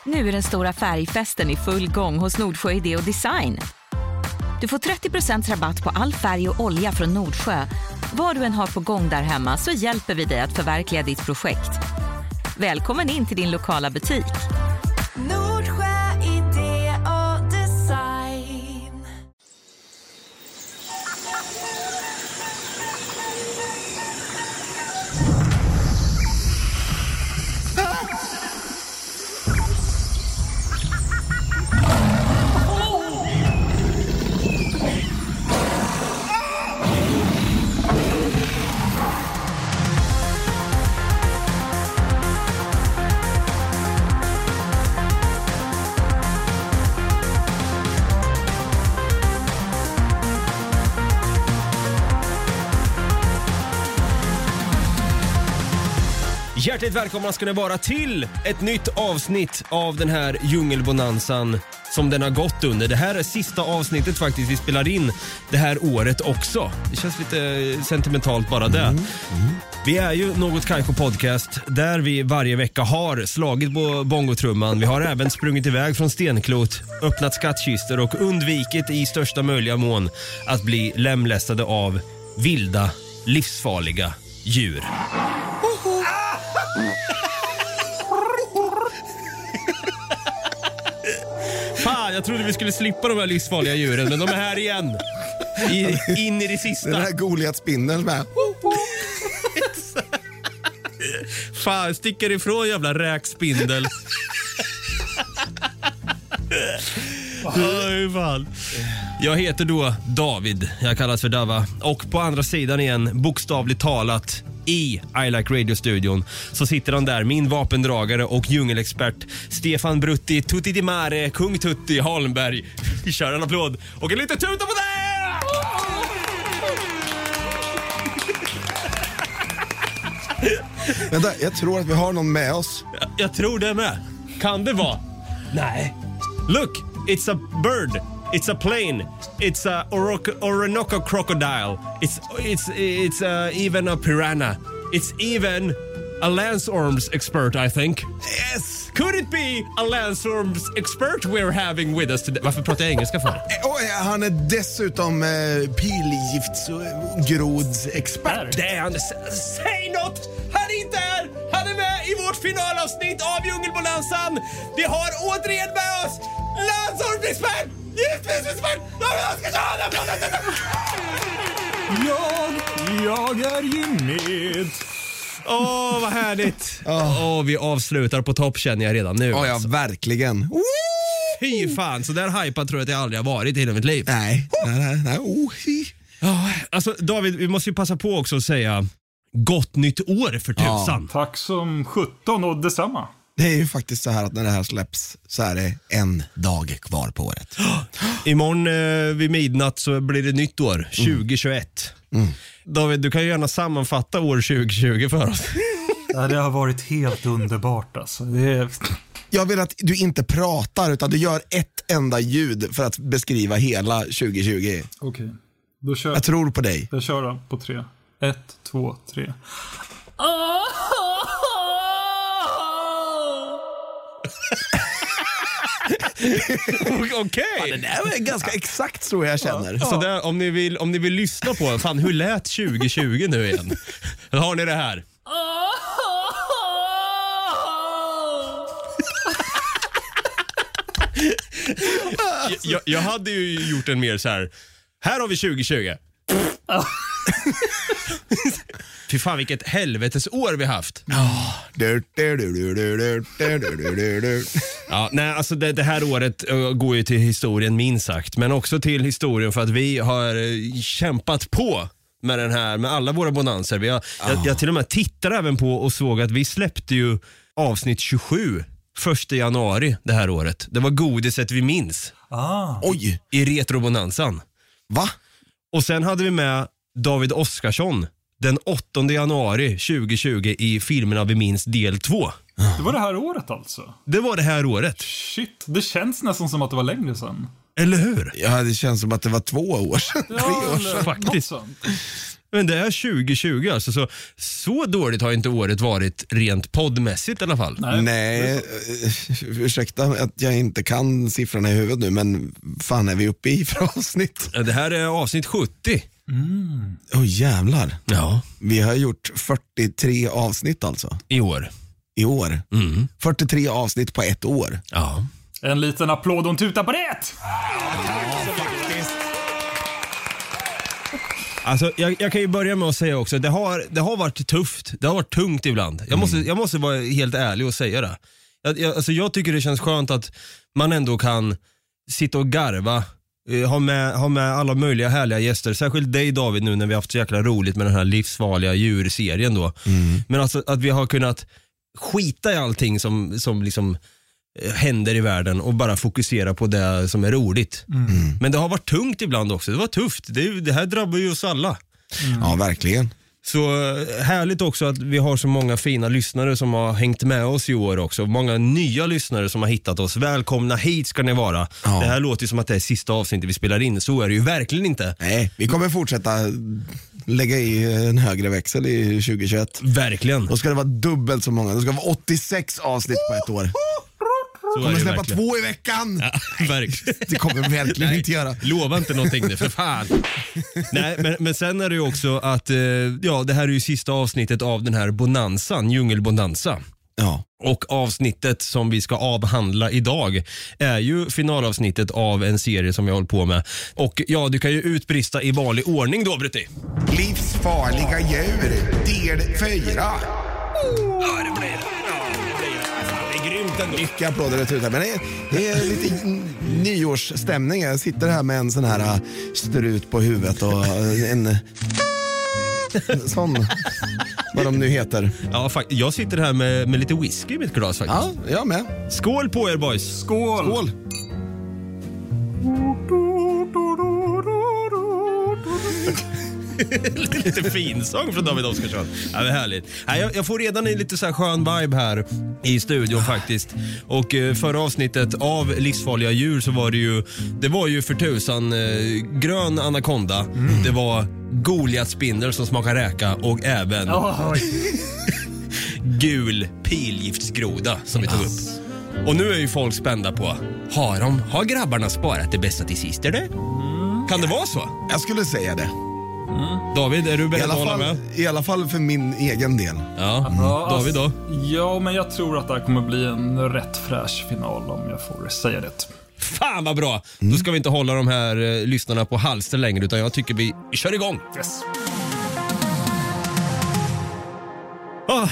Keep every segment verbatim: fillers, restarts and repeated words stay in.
Nu är den stora färgfesten i full gång hos Nordsjö Idé och Design. Du får trettio procent rabatt på all färg och olja från Nordsjö. Vad du än har på gång där hemma så hjälper vi dig att förverkliga ditt projekt. Välkommen in till din lokala butik. Nordsjö Idé och Design. Hjärtligt välkomna ska ni vara till ett nytt avsnitt av den här djungelbonanzan som den har gått under. Det här är sista avsnittet faktiskt vi spelar in det här året också. Det känns lite sentimentalt bara det. Mm. Mm. Vi är ju Något Kaiko podcast där vi varje vecka har slagit på bongotrumman. Vi har även sprungit iväg från stenklot, öppnat skattkistor och undvikit i största möjliga mån att bli lemlästade av vilda, livsfarliga djur. Fan, jag trodde vi skulle slippa de här livsfarliga djuren, men de är här igen. I, in i det sista. Den här Goliat-spindeln med. Fan, sticker ifrån jävla räkspindel. Oj, fan. Jag heter då David, jag kallas för Dava. Och på andra sidan igen, bokstavligt talat, i I Like Radio-studion så sitter han där, min vapendragare och djungelexpert Stefan Brutti, Tutti Di Mare, Kung Tutti Holmberg. Vi kör en applåd och en liten tuta på det! Vänta, jag tror att vi har någon med oss. Jag, jag tror det med. Kan det vara? Nej. Look, it's a bird. It's a plane. It's a Oroco, Orinoco crocodile. It's it's it's uh, even a piranha. It's even a landstorms expert, I think. Yes. Could it be a landstorms expert we're having with us today? Varför pratar jag engelska för? Oh, han är dessutom eh, pilgiftsgrodsexpert. Det är han. Säg något! Han är inte här! Han är med i vårt finalavsnitt av Djungelbonanzan. Vi har återigen med oss landstormsexpert! Jag, jag är Jimmy. Åh, oh, vad härligt. Åh, oh, vi avslutar på topp känner jag redan nu. Ja, ja, alltså. verkligen. Fy fan, så där hypad tror jag att jag aldrig har varit i hela mitt liv. Nej, nej, nej, nej. Oh, oh, alltså David, vi måste ju passa på också att säga gott nytt år för tusan. Ja. Tack som sjutton och detsamma. Det är ju faktiskt så här att när det här släpps så är det en dag kvar på året. Imorgon eh, vid midnatt så blir det nytt år, tjugohundratjugoett. Mm. David, du kan ju gärna sammanfatta år tjugohundratjugo för oss. Ja, det har varit helt underbart alltså. Det är... Jag vill att du inte pratar utan du gör ett enda ljud för att beskriva hela tjugohundratjugo. Okej, då kör jag. tror på dig. Jag kör då på tre. Ett, två, tre. Okej. Ja, det där är ganska exakt så jag känner. Ja. Så där, om, ni vill, om ni vill lyssna på fan, hur lät tjugohundratjugo nu igen? Då har ni det här. jag, jag hade ju gjort en mer så här. Här har vi tjugohundratjugo. Fy fan vilket helvetes år vi haft. Oh. Ja, nej, alltså det, det här året uh, går ju till historien minst sagt. Men också till historien för att vi har uh, kämpat på med den här, med alla våra bonanser. Vi har, oh. jag, jag till och med tittade även på och såg att vi släppte ju avsnitt tjugosju första januari det här året. Det var godiset vi minns. Ah. Oj. I retrobonanzan. Va? Och sen hade vi med David Oskarsson den åttonde januari tjugohundratjugo i filmerna vi minns del två. Det var det här året alltså? Det var det här året. Shit, det känns nästan som att det var längre sedan. Eller hur? Ja, det känns som att det var två år sedan. Ja, tre år sedan. Faktiskt. Men det är tjugo tjugo alltså, så, så dåligt har inte året varit rent poddmässigt i alla fall. Nej, Nej uh, ursäkta att jag inte kan siffrorna i huvudet nu, men fan är vi uppe i för avsnitt? Det här är avsnitt sjuttio. Mm. Åh jävlar. Ja. Vi har gjort fyrtiotre avsnitt alltså. I år. I år. Mm. fyrtiotre avsnitt på ett år. Ja. En liten applåd och en tuta på det! Alltså, jag, jag kan ju börja med att säga också, det har, det har varit tufft, det har varit tungt ibland. Jag måste, jag måste vara helt ärlig och säga det. Jag, jag, alltså, jag tycker det känns skönt att man ändå kan sitta och garva, eh, ha, med, ha med alla möjliga härliga gäster. Särskilt dig David nu när vi har haft så jäkla roligt med den här livsfarliga djurserien då. Mm. Men alltså att vi har kunnat skita i allting som, som liksom händer i världen och bara fokusera på det som är roligt. Mm. Men det har varit tungt ibland också. Det var tufft. Det, det här drabbar ju oss alla. Mm. Ja, verkligen. Så härligt också att vi har så många fina lyssnare som har hängt med oss i år också. Många nya lyssnare som har hittat oss. Välkomna hit ska ni vara. Ja. Det här låter ju som att det är sista avsnittet vi spelar in. Så är det ju verkligen inte. Nej, vi kommer fortsätta lägga i en högre växel i tjugo tjugoett. Verkligen. Då ska det vara dubbelt så många. Det ska vara åttiosex avsnitt på ett år. Så kommer släppa verkligen. Två i veckan. Ja, verkligen. Det kommer verkligen Nej, inte göra. Lova inte någonting nu, för fan. Nej, men, men sen är det ju också att eh, ja, det här är ju sista avsnittet av den här bonanzan, djungelbonanza. Ja. Och avsnittet som vi ska avhandla idag är ju finalavsnittet av en serie som jag håller på med. Och ja, du kan ju utbrista i vanlig ordning då, Brutti. Livsfarliga djur, del fyra. Ja, det blir det. Mycket applåder ut här. Men det är, det är lite nyårsstämning. Jag sitter här med en sån här strut på huvudet och en, en sån, vad de nu heter. Ja, jag sitter här med, med lite whisky i mitt glas faktiskt. Ja, jag med. Skål på er boys. Skål. Skål. Lite fin sång från David Oskarsson. Ja, det är härligt. Ja, jag, jag får redan en lite så här skön vibe här i studion faktiskt. Och eh, förra avsnittet av livsfarliga djur så var det ju, det var ju för tusan eh, grön anakonda. Mm. Det var Goliatspindel som smakar räka och även oh. gul pilgiftsgroda som vi tog upp. Och nu är ju folk spända på, har de, har grabbarna sparat det bästa till sist, eller? Mm. Kan det vara så? Jag skulle säga det. Mm. David, är du beredd att hålla med? I alla fall för min egen del. Ja, mm. David då? Ja, men jag tror att det här kommer bli en rätt fräsch final om jag får säga det. Fan vad bra! Mm. Då ska vi inte hålla de här eh, lyssnarna på halster längre, utan jag tycker vi kör igång. Yes. Oh,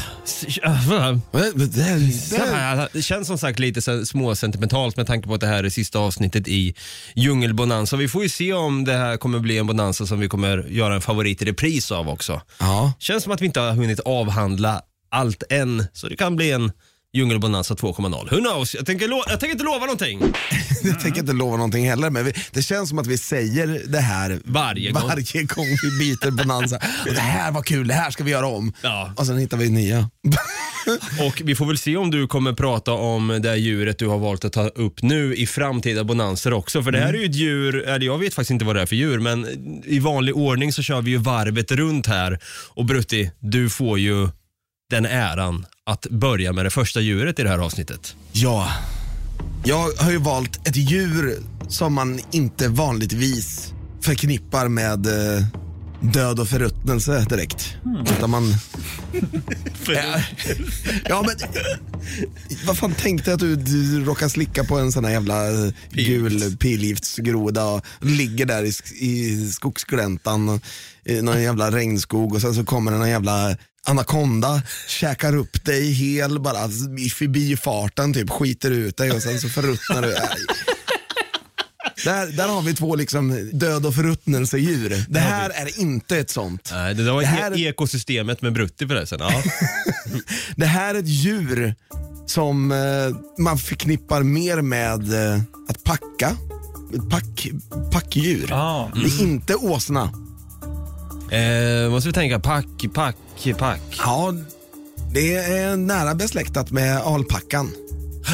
det, det känns som sagt lite så små sentimentalt med tanke på att det här är sista avsnittet i djungelbonanza. Vi får ju se om det här kommer bli en bonanza som vi kommer göra en favorit i repris av också. Ja. Känns som att vi inte har hunnit avhandla allt än, så det kan bli en djungelbonanza två komma noll. Who knows? Jag tänker, lo- jag tänker inte lova någonting. Jag tänker inte lova någonting heller, men vi, det känns som att vi säger det här varje gång, varje gång vi byter bonanza. Och det här var kul, det här ska vi göra om. Ja. Och sen hittar vi nya. Och vi får väl se om du kommer prata om det djuret du har valt att ta upp nu i framtida bonanser också. För det här är ju ett djur, eller jag vet faktiskt inte vad det är för djur, men i vanlig ordning så kör vi ju varvet runt här. Och Brutti, du får ju den äran att börja med det första djuret i det här avsnittet. Ja, jag har ju valt ett djur som man inte vanligtvis förknippar med eh, död och förruttnelse direkt. Mm. Utan man... ja, ja, men vad fan tänkte att du, du råkar slicka på en sån här jävla gul pilgiftsgroda och ligger där i, i skogsgläntan i någon jävla regnskog och sen så kommer en jävla anakonda, käkar upp dig hel bara i förbi farten typ, skiter ut dig och sen så förruttnar du. Där, där har vi två liksom död- och förruttnelsedjur. Det här är inte ett sånt. Nej, det var det här e- ekosystemet med Brutti förresten. Ja. Det här är ett djur som eh, man förknippar mer med eh, att packa. Pack, packdjur. Ah. Det är inte åsna. Eh, måste vi tänka pack, pack, pack. Ja, det är nära besläktat med alpackan.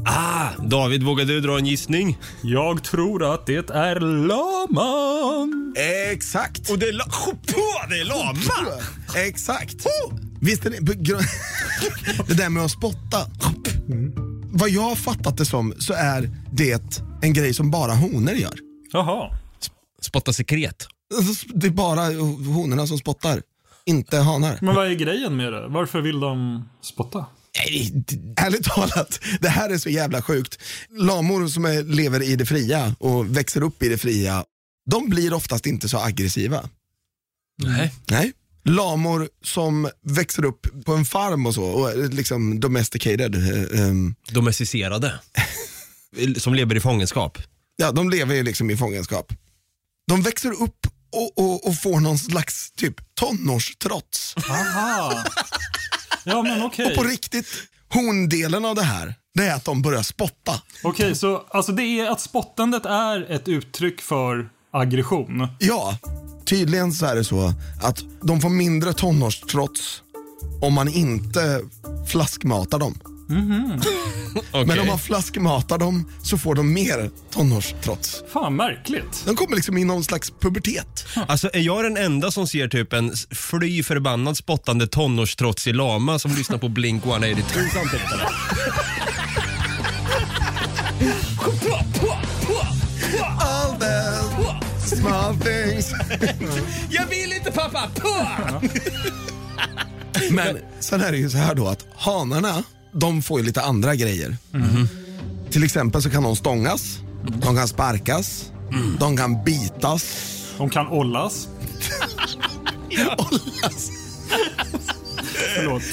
Ah, David, vågar du dra en gissning? Jag tror att det är laman. Exakt. Och det är, la- det är lama! Exakt. Visst är det... Det där med att spotta. Vad jag har fattat det som så är det en grej som bara honor gör. Jaha. Spotta sekret. Det är bara honorna som spottar, inte hanar. Men vad är grejen med det? Varför vill de spotta? Nej, ärligt talat, det här är så jävla sjukt. Lamor som är, lever i det fria och växer upp i det fria, de blir oftast inte så aggressiva. Nej. Nej. Lamor som växer upp på en farm och så, och liksom domesticated. Um, Domesticerade. Som lever i fångenskap. ja, de lever ju liksom i fångenskap. De växer upp och, och, och får någon slags typ tonårstrots. Aha. Ja, men okej. Och på riktigt, hondelen av det här, det är att de börjar spotta. Okej, så alltså det är att spottandet är ett uttryck för aggression. Ja, tydligen så är det så att de får mindre tonårstrots om man inte flaskmatar dem. Okay. Men om man flaskmatar dem så får de mer tonårstrots. Fan, märkligt. De kommer liksom i någon slags pubertet. Alltså, är jag den enda som ser typ en fly förbannad spottande tonårstrots i lama som lyssnar på Blink one eighty-two samtidigt, eller? All the small things. Jag vill inte, pappa! Men sen är det ju så här då att hanarna, de får ju lite andra grejer. Mm. Till exempel så kan de stångas, de kan sparkas, mm. de kan bitas. De kan ollas. Ollas. Förlåt.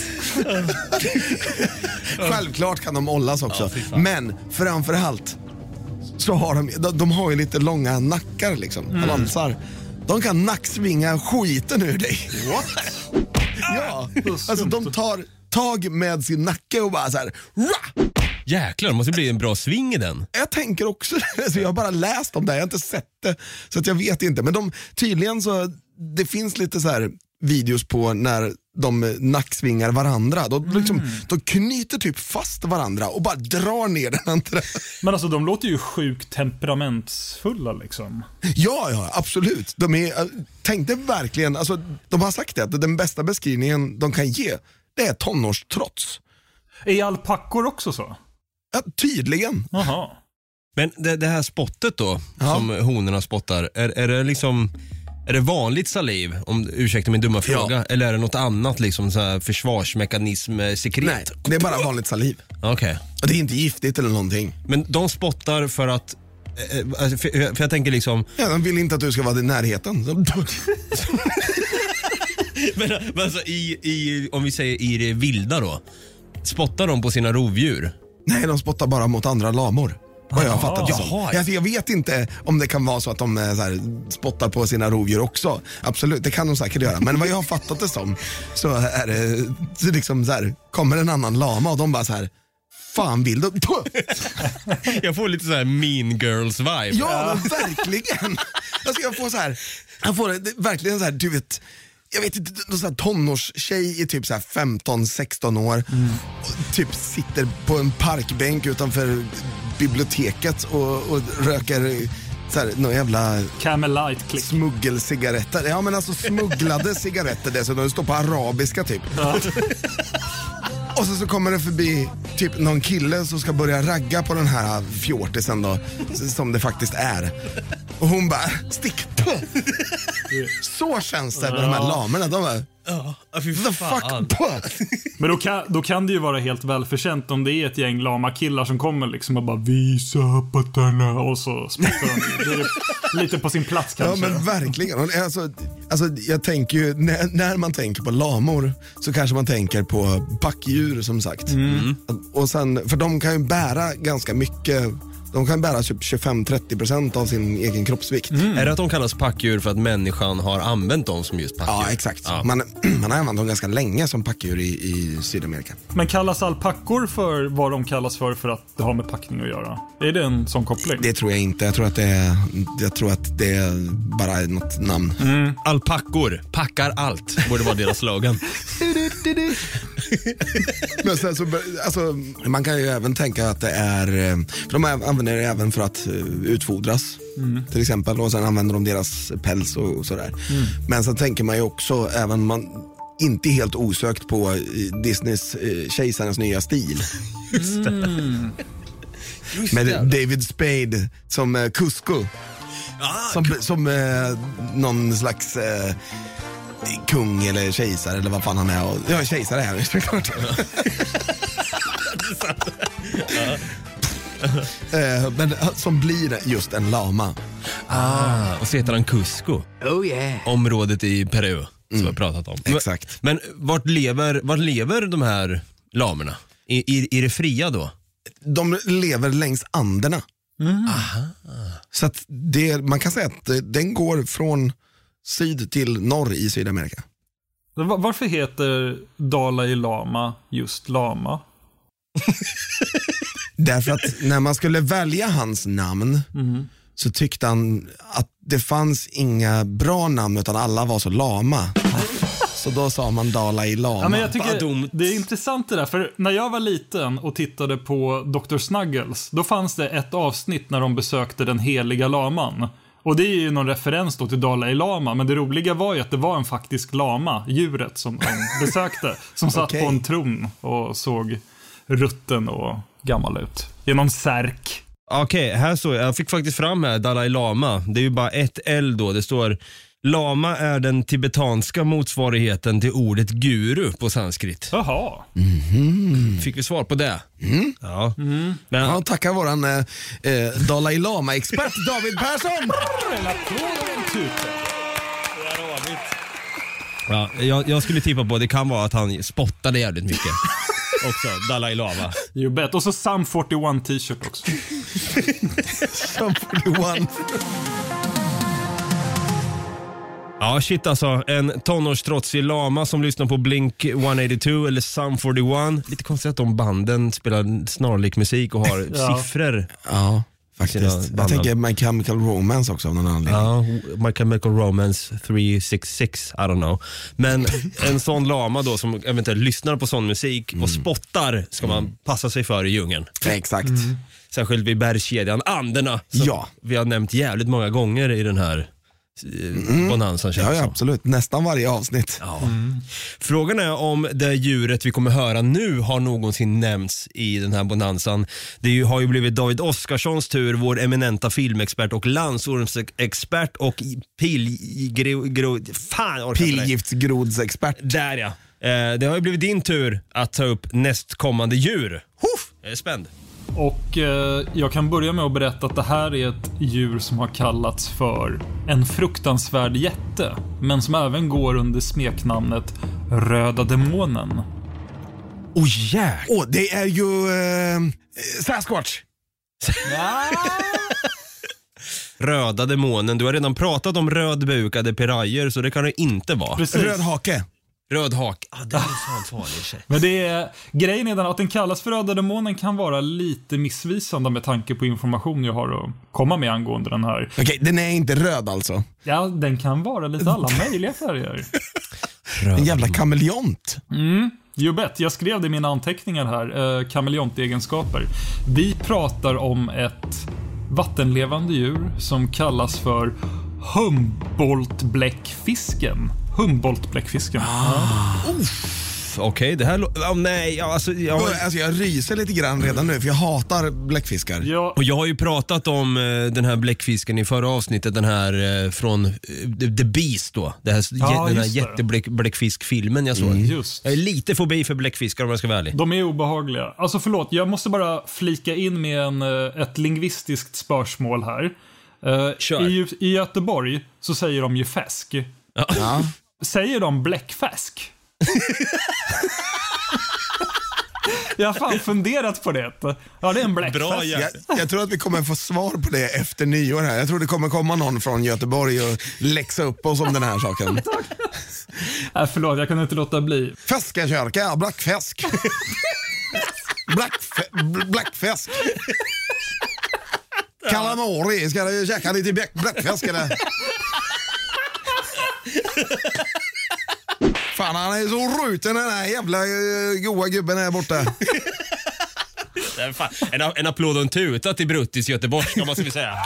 Självklart kan de ollas också. Ja, men framförallt så har de, de, de har ju lite långa nackar liksom, mm. lansar. De kan nacksvinga skiten ur dig. What? Ja, alltså de tar tag med sin nacke och bara så här. Rah! Jäklar, det måste bli en bra sving i den. Jag tänker också det, så jag har bara läst om det, jag har inte sett det, så att jag vet inte. Men de, tydligen så, det finns lite så här videos på när de nacksvingar varandra. De, liksom, mm. de knyter typ fast varandra och bara drar ner den andra. Men alltså de låter ju sjukt temperamentsfulla liksom. Ja, ja, absolut. De är, tänkte verkligen, alltså, de har sagt det, att den bästa beskrivningen de kan ge, det är tonårstrots. Är alpackor också så? Ja, tydligen. Jaha. Men det, det här spottet då, ja. som honorna spottar, är, är det liksom... Är det vanligt saliv, om ursäkta min dumma fråga, ja. Eller är det något annat liksom så här försvarsmekanism, sekret? Nej, det är bara vanligt saliv. Okej. Okay. Och det är inte giftigt eller någonting. Men de spottar för att eh, för, för jag tänker liksom... Ja, de vill inte att du ska vara i närheten. men, men alltså i, i, om vi säger i det vilda då, spottar de på sina rovdjur? Nej, de spottar bara mot andra lamor. Vad jag har fattat det som. Jaha. Alltså, jag vet inte om det kan vara så att de så här, spottar på sina rovdjur också. Absolut, det kan de säkert göra. Men vad jag har fattat det som, så är det så liksom så här, kommer en annan lama och de bara så här, fan vill du? Jag får lite så här Mean Girls vibe. Ja, men verkligen. Alltså jag får så här, jag får det, verkligen så här, du vet, jag vet inte, någon sån här tonårstjej i typ så här femton sexton år mm. och typ sitter på en parkbänk utanför biblioteket och, och röker så här, någon jävla Camelight click. Smuggelcigaretter. Ja, men alltså smugglade cigaretter dessutom. Det står på arabiska typ. Ja. Och så, så kommer det förbi typ någon kille som ska börja ragga på den här fjortisen då, som det faktiskt är. Och hon bara, stick på. Så känns det med de här lamerna. De bara, oh, the fuck på. Men då kan, då kan det ju vara helt välförtjänt om det är ett gäng lama killar som kommer liksom och bara visa pattarna och så spottar de. Det är lite på sin plats kanske. Ja, men verkligen. Alltså, alltså, jag tänker ju, när, när man tänker på lamor så kanske man tänker på packdjur som sagt. Mm. Och sen, för de kan ju bära ganska mycket. De kan bära typ tjugofem till trettio procent av sin egen kroppsvikt. Mm. Är det att de kallas packdjur för att människan har använt dem som just packdjur? Ja, exakt. Ja. Man, man har använt dem ganska länge som packdjur i, i Sydamerika. Men kallas alpackor för vad de kallas för för att det har med packning att göra? Är det en sån koppling? Det tror jag inte. Jag tror att det är, jag tror att det är bara något namn. Mm. Alpackor, packar allt, borde vara deras slogan. Men sen så, alltså, man kan ju även tänka att det är, för de använder det även för att utfodras mm. till exempel, och sen använder de deras päls och sådär. Mm. Men sen tänker man ju också, även man inte helt osökt på Disneys Kejsarens nya stil. Just det. Mm. Just med det. David Spade som uh, Cusco. Ah, som som uh, någon slags uh, kung eller kejsare eller vad fan han är. Och, ja, kejsare är det såklart. uh, men som blir just en lama. Ah, och så heter han Cusco. Oh yeah. Området i Peru som mm. vi har pratat om. Exakt. Men, men vart lever, vart lever de här lamerna? I, i, i det fria då? De lever längs Anderna. Mm. Aha. Så att det, man kan säga att den går från syd till norr i Sydamerika. Varför heter Dalai Lama just lama? Därför att när man skulle välja hans namn mm. så tyckte han att det fanns inga bra namn utan alla var så lama. Så då sa man Dalai Lama. Ja, men jag tycker det är intressant det där. För när jag var liten och tittade på doktor Snuggles, då fanns det ett avsnitt när de besökte den heliga laman. Och det är ju någon referens då till Dalai Lama. Men det roliga var ju att det var en faktisk lama, djuret som de besökte, som satt okay. på en tron och såg rutten och gammal ut. Genom särk. Okej, okay, här står jag. Jag fick faktiskt fram här Dalai Lama. Det är ju bara ett L då. Det står: lama är den tibetanska motsvarigheten till ordet guru på sanskrit. Jaha. Mm-hmm. Fick vi svar på det? Mm. Ja. Mm. Men ja, tackar våran eh, Dalai Lama-expert David Persson. Ja, jag, jag skulle tippa på det kan vara att han spottade jävligt mycket. Också, Dalai Lama. You bet. Och så Sum fyrtioett t-shirt också. Sum fyrtioett. Ja, shit alltså. En tonårstrotsig lama som lyssnar på Blink etthundraåttiotvå eller Sum fyrtioett. Lite konstigt att de banden spelar snarlik musik och har ja. siffror. Ja, faktiskt. Jag tänker My Chemical Romance också av någon anledning. Ja, My Chemical Romance tre sex sex, I don't know. Men en sån lama då som eventuellt lyssnar på sån musik mm. och spottar ska man mm. passa sig för i djungeln. Ja, exakt. Mm. Särskilt vid bergskedjan Anderna. Ja. Vi har nämnt jävligt många gånger i den här Mm. bonanzan känns ja, ja, som. absolut. Nästan varje avsnitt. Ja. Mm. Frågan är om det djuret vi kommer höra nu har någonsin nämnts i den här bonanzan. Det är ju, har ju blivit David Oskarssons tur, vår eminenta filmexpert och landsormsexpert och pilgiftsgrodsexpert. Där ja. Eh, det har ju blivit din tur att ta upp nästkommande djur. Huff, jag är spänd. Och eh, jag kan börja med att berätta att det här är ett djur som har kallats för en fruktansvärd jätte, men som även går under smeknamnet Röda demonen. Åh oh, yeah. oh, det är ju eh, Sasquatch. Röda demonen. Du har redan pratat om rödbukade pirajer, så det kan det inte vara. Precis. Röd hake. Röd hak. Ah, det är fan farligt. Men det är, grejen är den att den kallas för röda demonen kan vara lite missvisande med tanke på information jag har att komma med angående den här. Okej, okay, den är inte röd alltså? Ja, den kan vara lite alla möjliga färger. En jävla kameleont. Mm, you bet. Jag skrev det i mina anteckningar här. Eh, kameleontegenskaper. Vi pratar om ett vattenlevande djur som kallas för Humboldt-bläckfisken. Humboldt-bläckfisken. Ah. Okej, okay, det här... Oh, nej, alltså jag... alltså jag ryser lite grann redan nu, för jag hatar bläckfiskar. Ja. Och jag har ju pratat om uh, den här bläckfisken i förra avsnittet, den här uh, från uh, The Beast då. Det här, ja, den här jättebläckfiskfilmen jag såg. Mm. Just. Jag är lite fobi för bläckfiskar om jag ska vara ärlig. De är obehagliga. Alltså förlåt, jag måste bara flika in med en, ett lingvistiskt spörsmål här. Uh, i, I Göteborg så säger de ju fäsk. Ja. Säger de bläckfäsk? Jag har fan funderat på det. Ja, det är en bläckfäsk. Bra, jag, jag tror att vi kommer få svar på det efter nyår här. Jag tror det kommer komma någon från Göteborg och läxa upp oss om den här saken. äh, Förlåt, jag kan inte låta bli. Fäskakörka, bläckfäsk. Bläckfä- bläckfäsk. Calamari, ska du käka lite bläckfäsk eller? Fan, Fan, han är så ruten den här jävla uh, goa gubben här borta. Fan, en, en applåd och en tuta till Bruttis Göteborg, måste vi säga.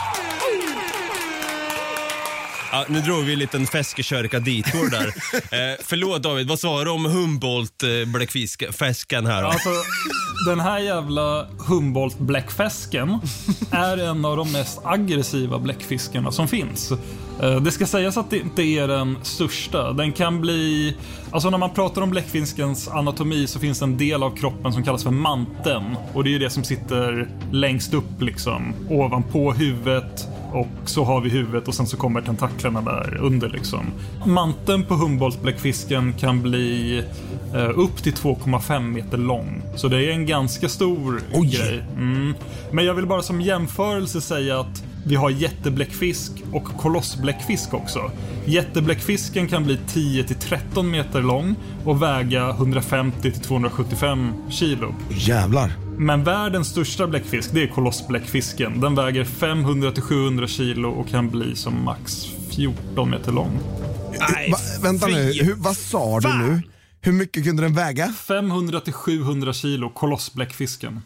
Ja, nu drog vi en liten feskekörka ditor där. Eh, förlåt David, vad sa du om Humboldt eh, bläckfisken här då? Alltså, den här jävla Humboldt bläckfisken är en av de mest aggressiva bläckfiskarna som finns. Eh, det ska sägas att det inte är den största. Den kan bli... Alltså när man pratar om bläckfiskens anatomi så finns det en del av kroppen som kallas för manteln. Och det är ju det som sitter längst upp liksom, ovanpå huvudet. Och så har vi huvudet och sen så kommer tentaklerna där under liksom. Manteln på Humboldt-bläckfisken kan bli eh, upp till två komma fem meter lång. Så det är en ganska stor Oj. grej. Mm. Men jag vill bara som jämförelse säga att vi har jättebläckfisk och kolossbläckfisk också. Jättebläckfisken kan bli tio till tretton meter lång och väga hundrafemtio till tvåhundrasjuttiofem kilo. Jävlar. Men världens största bläckfisk, det är kolossbläckfisken. Den väger femhundra till sjuhundra kilo och kan bli som max fjorton meter lång. Nej, Va, vänta nu, Hur, vad sa du nu? Hur mycket kunde den väga? femhundra till sjuhundra kilo, kolossbläckfisken.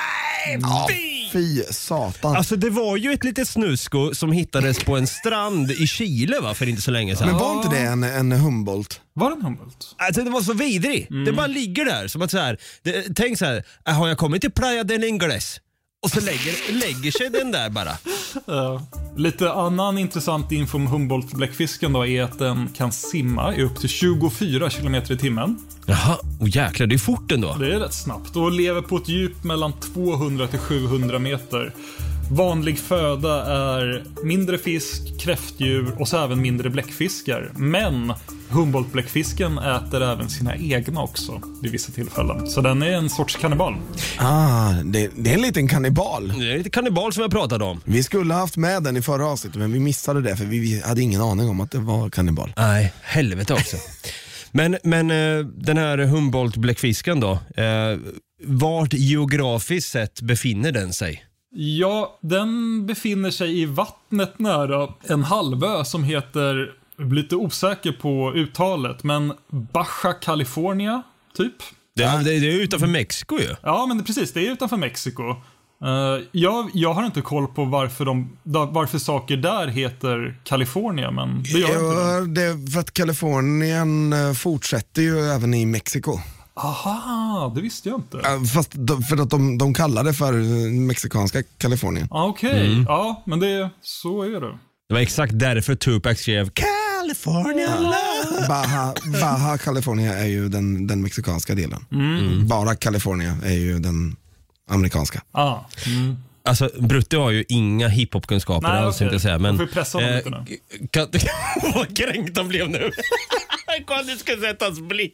Ja, fy satan. Alltså det var ju ett litet snusko som hittades på en strand i Chile, va, för inte så länge sedan. Men var inte det en, en Humboldt? Var den Humboldt? Alltså det var så vidrig. Mm. Det bara ligger där som att så här, det, tänk så här, har jag kommit till Playa del Ingles? Och så lägger, lägger sig den där bara. Uh, lite annan intressant info om Humboldt-bläckfisken då är att den kan simma i upp till tjugofyra kilometer i timmen. Jaha, och jäklar, det är fort ändå. Det är rätt snabbt och lever på ett djup mellan tvåhundra till sjuhundra meter. Vanlig föda är mindre fisk, kräftdjur och så även mindre bläckfiskar. Men Humboldt-bläckfisken äter även sina egna också vid vissa tillfällen. Så den är en sorts kannibal. Ah, det, det är en liten kannibal. Det är lite kannibal som jag pratade om. Vi skulle ha haft med den i förra avsnittet, men vi missade det för vi hade ingen aning om att det var kannibal. Nej, helvete också. men men eh, den här Humboldt-bläckfisken då, eh, vart geografiskt sett befinner den sig? Ja, den befinner sig i vattnet nära en halvö som heter, jag blir lite osäker på uttalet, men Baja California, typ. Det, det, det är utanför Mexiko ju. Ja, men det, precis, det är utanför Mexiko. Uh, jag, jag har inte koll på varför, de, varför saker där heter California, men det gör ja, inte det. det. För att Kalifornien fortsätter ju även i Mexiko. Aha, det visste jag inte. Fast de, för att de, de kallar det för mexikanska Kalifornien. Ah, Okej, okay. mm. Ja, men det, så är det. Det var exakt därför Tupac skrev California love. Baja, Baja California är ju den, den mexikanska delen. Mm. Bara California är ju den amerikanska. Ah. Mm. Alltså, Brutte har ju inga hiphopkunskaper alls, okay. Inte säga, men får vi pressa honom lite nu. Kan, vad kränkt han blev nu. Kan du ska sätta hans blick.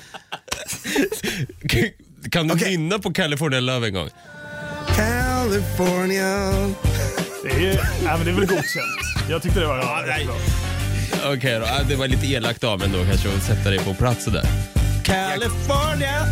Kan du okay. nynna på California Love en gång? California. Det är, ja, men det är väl godkänt. Jag tyckte det var ja, nej. Bra. Okej okay, då, det var lite elakt av men då kanske att sätta dig på plats där. California.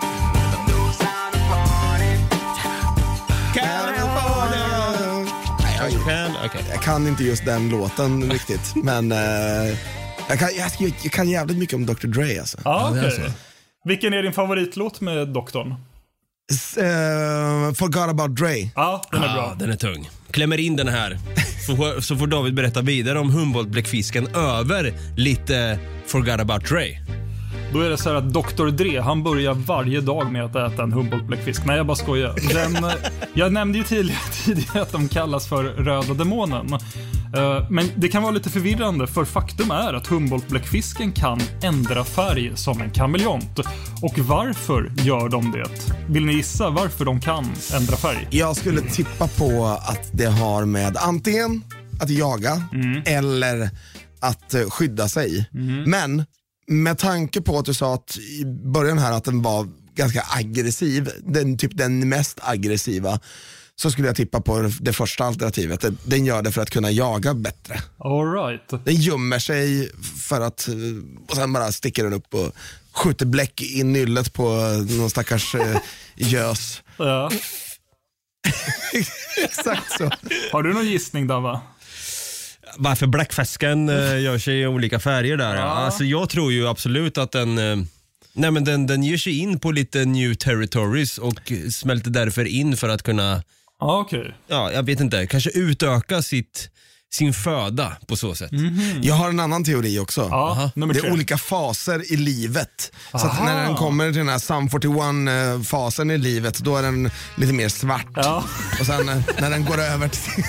Jag kan, okay. jag kan inte just den låten riktigt, men uh, jag, kan, jag, jag kan jävligt mycket om doktor Dre alltså. Ah, okay. Alltså. Vilken är din favoritlåt med doktorn? Uh, Forgot About Dre. Ja, den är ah, bra. Den är tung. Klämmer in den här. Så, så får David berätta vidare om Humboldt-bläckfisken över lite Forgot About Dre. Då är det så här att doktor Dre, han börjar varje dag med att äta en Humboldt-bläckfisk. Nej, jag bara skojar. Den, jag nämnde ju tidigare, tidigare att de kallas för röda demonen. Men det kan vara lite förvirrande, för faktum är att Humboldt-bläckfisken kan ändra färg som en kameleont. Och varför gör de det? Vill ni gissa varför de kan ändra färg? Jag skulle tippa på att det har med antingen att jaga mm. eller att skydda sig. Mm. Men med tanke på att du sa att i början här att den var ganska aggressiv, den typ den mest aggressiva, så skulle jag tippa på det första alternativet. Den gör det för att kunna jaga bättre. All right. Den gömmer sig för att, och sen bara sticker den upp och skjuter bläck i nyllet på någon stackars eh, gös. Ja. Exakt så. Har du någon gissning, Dava? varför bläckfisken uh, gör sig i olika färger där. Ja. Alltså jag tror ju absolut att den, uh, nej men den, den ger sig in på lite new territories och smälter därför in för att kunna, ja, okay. ja, jag vet inte, kanske utöka sitt, sin föda på så sätt. Mm-hmm. Jag har en annan teori också. Ja, det är olika faser i livet. Så att när den kommer till den här Sum fyrtioett-fasen i livet, då är den lite mer svart. Ja. Och sen när den går över till...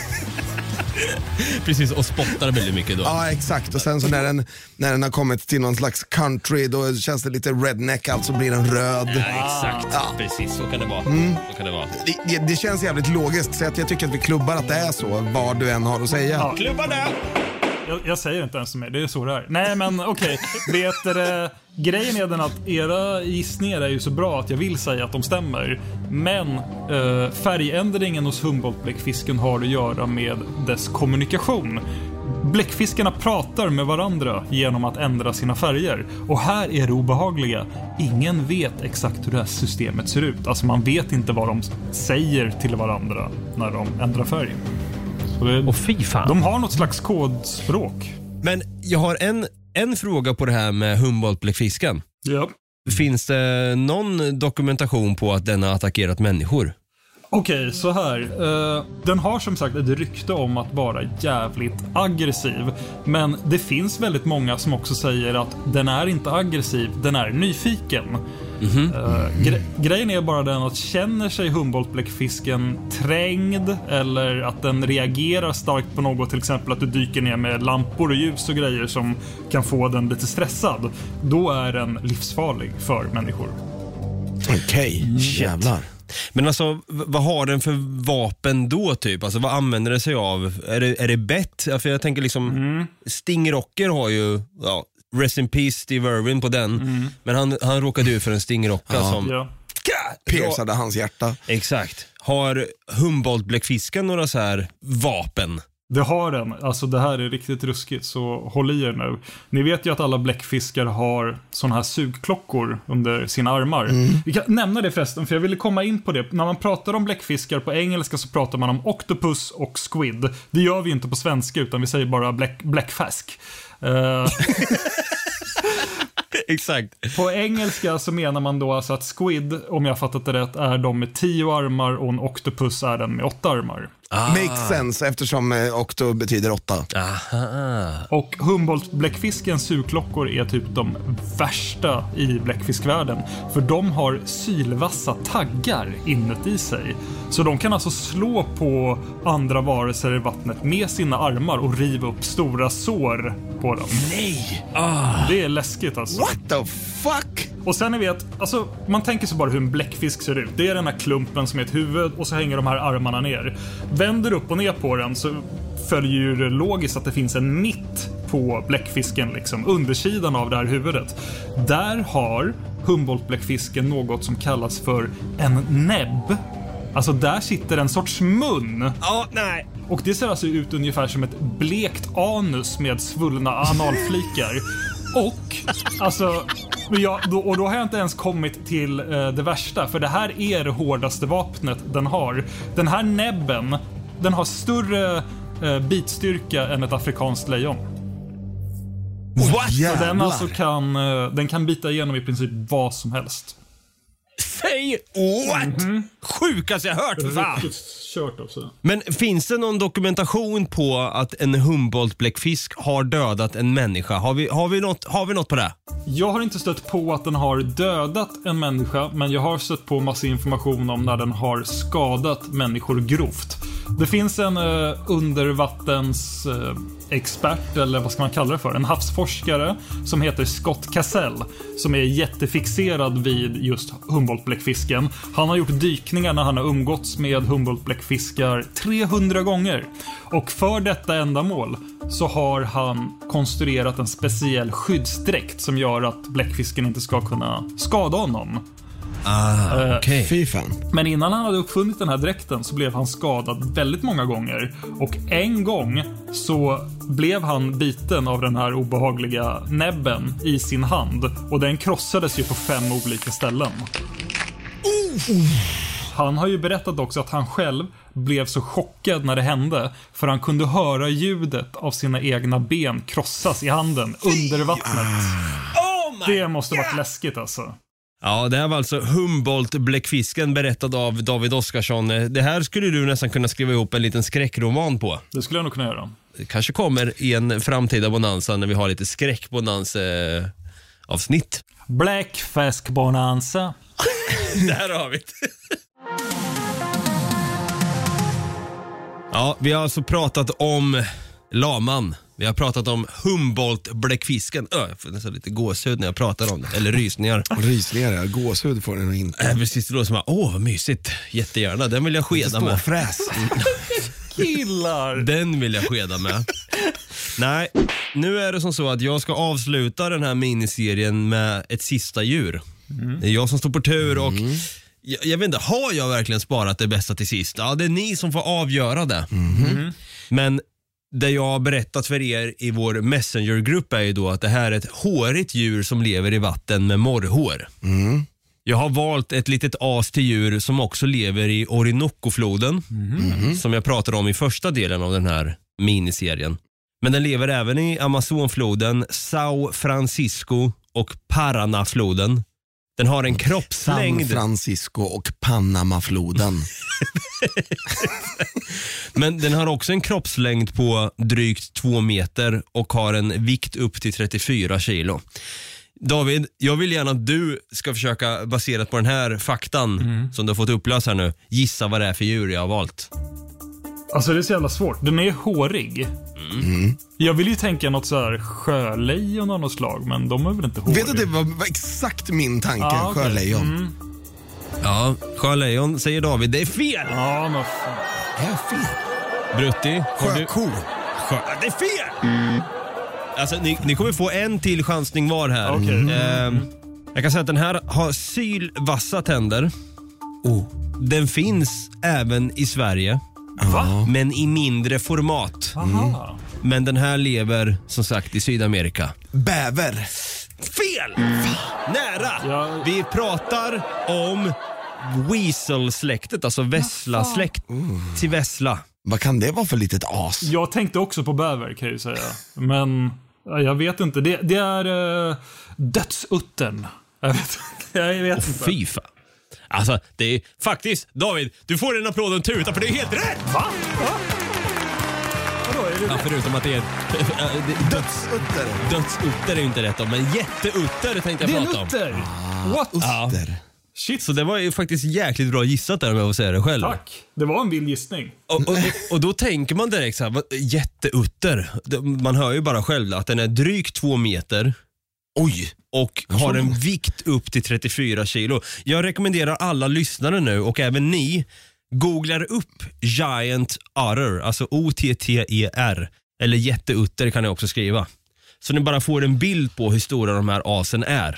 Precis, och spottar väldigt mycket då. Ja, exakt. Och sen så när den, när den har kommit till någon slags country, då känns det lite redneck, alltså blir den röd. Ja, exakt. Ja. Precis, så kan det vara. Mm. Så kan det vara. Det, det, det känns jävligt logiskt, så att jag tycker att vi klubbar att det är så, vad du än har att säga. Ja. Klubbar det! Jag, jag säger inte ens mer, det är så det är. Nej, men okej. Okay. Vet du, grejen är den att era gissningar är ju så bra att jag vill säga att de stämmer. Men eh, färgändringen hos Humboldt-bläckfisken har att göra med dess kommunikation. Bläckfiskarna pratar med varandra genom att ändra sina färger. Och här är det obehagliga. Ingen vet exakt hur det här systemet ser ut. Alltså man vet inte vad de säger till varandra när de ändrar färg. Och fy fan. De har något slags kodspråk. Men jag har en, en fråga på det här med Humboldt-bläckfisken. Ja. Finns det någon dokumentation på att den har attackerat människor? Okej, okay, så här. Uh, den har som sagt ett rykte om att vara jävligt aggressiv. Men det finns väldigt många som också säger att den är inte aggressiv, den är nyfiken. Mm-hmm. Uh, gre- grejen är bara den att känner sig Humboldt-bläckfisken trängd eller att den reagerar starkt på något, till exempel att du dyker ner med lampor och ljus och grejer som kan få den lite stressad, då är den livsfarlig för människor. Okej, okay. Jävlar. Men alltså, vad har den för vapen då typ? Alltså vad använder det sig av? Är det, är det bett? För jag tänker liksom, mm. Stingrocker har ju, ja, rest in peace Steve Irwin på den. Mm. Men han, han råkade ut för en stingrocka ja. som ja. piercade hans hjärta. Exakt. Har Humboldt-bläckfisken några så här vapen? Det har den. Alltså det här är riktigt ruskigt, så håll i er nu. Ni vet ju att alla bläckfiskar har såna här sugklockor under sina armar. Mm. Vi kan nämna det förresten, för jag ville komma in på det. När man pratar om bläckfiskar på engelska så pratar man om octopus och squid. Det gör vi inte på svenska, utan vi säger bara bläck, bläckfisk. Uh... Exakt. På engelska så menar man då alltså att squid, om jag fattat det rätt, är de med tio armar och en octopus är den med åtta armar. Ah. Makes sense, eftersom eh, octo betyder åtta. Aha. Och Humboldt-bläckfiskens sugklockor är typ de värsta i bläckfiskvärlden. För de har sylvassa taggar inuti sig. Så de kan alltså slå på andra varelser i vattnet med sina armar och riva upp stora sår på dem. Nej! Ah. Det är läskigt alltså. What the fuck? Och sen ni vet, alltså man tänker sig bara hur en bläckfisk ser ut. Det är den här klumpen som är ett huvud och så hänger de här armarna ner. Vänder upp och ner på den så följer ju det logiskt att det finns en mitt på bläckfisken, liksom undersidan av det här huvudet. Där har Humboldt-bläckfisken något som kallas för en näbb. Alltså där sitter en sorts mun. Ja, oh, nej. Och det ser alltså ut ungefär som ett blekt anus med svullna analflikar. Och alltså ja, då, och då har jag inte ens kommit till eh, det värsta, för det här är det hårdaste vapnet den har. Den här näbben, den har större eh, bitstyrka än ett afrikanskt lejon. What? Så den alltså kan eh, den kan bita igenom i princip vad som helst. Säg what? Mm-hmm. Sjukaste jag hört för fan. Kört också. Men finns det någon dokumentation på att en Humboldt-bläckfisk har dödat en människa? Har vi, har vi, något, har vi något på det? Jag har inte stött på att den har dödat en människa, men jag har stött på massa information om när den har skadat människor grovt. Det finns en eh, undervattens eh, expert, eller vad ska man kalla det för, en havsforskare som heter Scott Cassell, som är jättefixerad vid just Humboldt-bläckfisken. Han har gjort dykningar när han har umgåtts med Humboldt-bläckfiskar trehundra gånger. Och för detta ändamål så har han konstruerat en speciell skyddsdräkt som gör att bläckfisken inte ska kunna skada honom. Ah, okay. uh, Fy fan. Men innan han hade uppfunnit den här dräkten så blev han skadad väldigt många gånger. Och en gång så blev han biten av den här obehagliga näbben i sin hand. Och den krossades ju på fem olika ställen. uh. Han har ju berättat också att han själv blev så chockad när det hände, för han kunde höra ljudet av sina egna ben krossas i handen under vattnet. Oh Det måste varit läskigt alltså. Ja, det här var alltså Humboldt-bläckfisken, berättad av David Oskarsson. Det här skulle du nästan kunna skriva ihop en liten skräckroman på. Det skulle jag nog kunna göra. Det kanske kommer i en framtida bonanza när vi har lite skräckbonanza-avsnitt. Bläckfiskbonanza. Där har vi det. Ja, vi har alltså pratat om laman. Vi har pratat om Humboldt-bläckfisken. Ö, jag får nästan lite gåshud när jag pratar om det. Eller rysningar. Rysningar, ja. Gåshud får den nog inte. Äh, precis, det låter som att, åh vad mysigt. Jättegärna, den vill jag skeda med. Fräs. Killar. Den vill jag skeda med. Nej, nu är det som så att jag ska avsluta den här miniserien med ett sista djur. Mm. Det är jag som står på tur och mm. jag, jag vet inte, har jag verkligen sparat det bästa till sist? Ja, det är ni som får avgöra det. Mm. Men det jag har berättat för er i vår messengergrupp är ju då att det här är ett hårigt djur som lever i vatten med morrhår. Mm. Jag har valt ett litet as till djur som också lever i Orinoco-floden, mm. som jag pratade om i första delen av den här miniserien. Men den lever även i Amazonfloden, São Francisco och Paranafloden. Den har en kroppslängd... San Francisco och Panamafloden. Men den har också en kroppslängd på drygt två meter och har en vikt upp till trettiofyra kilo. David, jag vill gärna att du ska försöka, baserat på den här faktan mm. som du har fått upplösa här nu, gissa vad det är för djur jag har valt. Alltså det är så jävla svårt. Den är hårig. Mm. Jag vill ju tänka något så här sjölejon av något slag, men de är väl inte håriga. Vet du, det var, var exakt min tanke, ah, okay. sjölejon. Mm. Ja, sjölejon säger David, det är fel. Ja, men fan. Det är fel. Brutti, sjöko. Sjö... Det är fel. Mm. Alltså, ni, ni kommer få en till chansning var här. Okay. Mm. Eh, jag kan säga att den här har sylvassa tänder. Oh. Den finns även i Sverige. Va? Men i mindre format. Mm. Men den här lever som sagt i Sydamerika. Bäver. Fel! Mm. Nära! Ja. Vi pratar om Weasel-släktet, alltså Vessla-släkt mm. till Vessla. Vad kan det vara för litet as? Jag tänkte också på bäver kan jag säga. Men jag vet inte. Det, det är uh, dödsuttern. Jag vet, jag vet oh, inte. Fy fan. Alltså, det är faktiskt, David, du får en applåd och en tuta för det är helt rätt! Va? Va? Vadå, är det ja, förutom att det är dödsutter. Dödsutter är ju inte rätt om, men jätteutter tänkte jag prata om. Det är en utter! What? Ja. Shit, så det var ju faktiskt jäkligt bra gissat där om jag får säga det själv. Tack, det var en vild gissning. Och, och, och då tänker man direkt så här, jätteutter. Man hör ju bara själv att den är drygt två meter. Oj! Och har en vikt upp till trettiofyra kilo. Jag rekommenderar alla lyssnare nu och även ni googlar upp Giant Otter, alltså O T T E R, eller jätteutter kan ni också skriva. Så ni bara får en bild på hur stora de här asen är.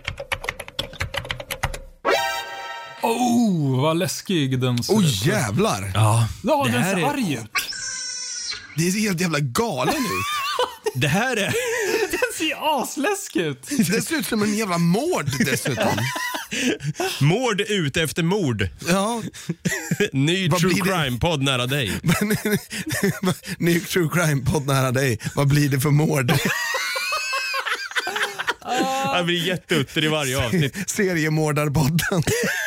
Oh, vad läskig den ser ut. Oh, jävlar! Ja, ja det den här ser är... arg ut. Det ser helt jävla galen ut. Det här är... Den ser asläskig ut. Det ser ut som en jävla mord dessutom. Mord ute efter mord. Ja. Ny True Crime-podd nära dig. Ny True Crime-podd nära dig. Vad blir det för mord? Det blir jätteutter i varje avsnitt. Seriemordarpodden.